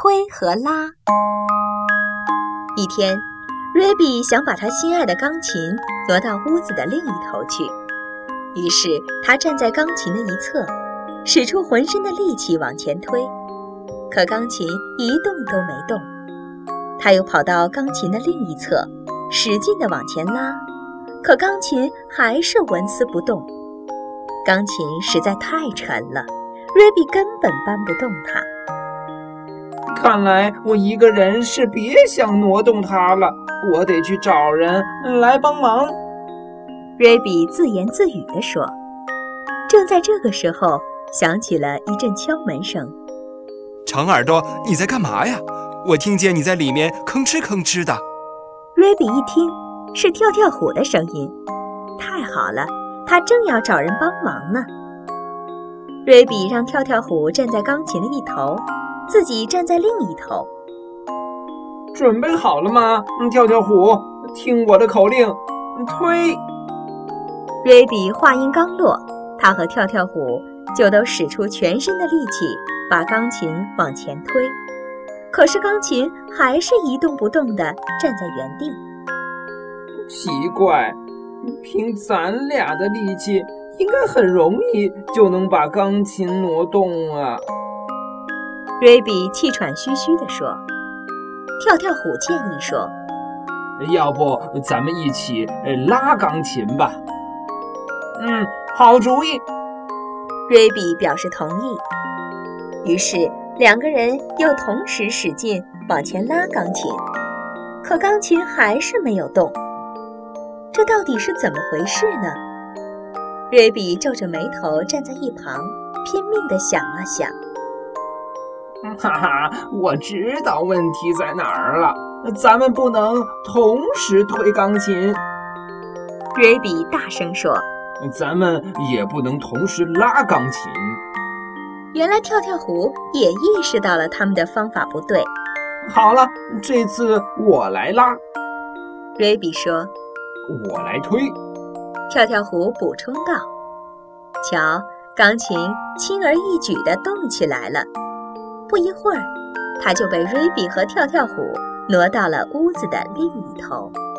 推和拉。一天，瑞比想把他心爱的钢琴挪到屋子的另一头去，于是他站在钢琴的一侧，使出浑身的力气往前推，可钢琴一动都没动。他又跑到钢琴的另一侧，使劲地往前拉，可钢琴还是纹丝不动。钢琴实在太沉了，瑞比根本搬不动它。 看来我一个人是别想挪动它了，我得去找人来帮忙。 瑞比自言自语地说。正在这个时候，响起了一阵敲门声。 长耳朵，你在干嘛呀？我听见你在里面吭哧吭哧的。 瑞比一听，是跳跳虎的声音。太好了，他正要找人帮忙呢。瑞比让跳跳虎站在钢琴的一头，自己站在另一头。 准备好了吗，跳跳虎？听我的口令，推！ 瑞比话音刚落，他和跳跳虎就都使出全身的力气，把钢琴往前推。可是钢琴还是一动不动地站在原地。 奇怪，凭咱俩的力气，应该很容易就能把钢琴挪动啊。 瑞比气喘吁吁地说。跳跳虎建议说， 要不咱们一起拉钢琴吧。好主意。 瑞比表示同意。于是两个人又同时使劲往前拉钢琴，可钢琴还是没有动。这到底是怎么回事呢？瑞比皱着眉头站在一旁，拼命地想啊想。 哈哈，我知道问题在哪儿了，咱们不能同时推钢琴。 瑞比大声说。 咱们也不能同时拉钢琴。 原来跳跳虎也意识到了他们的方法不对。 好了，这次我来拉。 瑞比说。 我来推。 跳跳虎补充道。瞧，钢琴轻而易举地动起来了。不一会儿，它就被瑞比和跳跳虎挪到了屋子的另一头。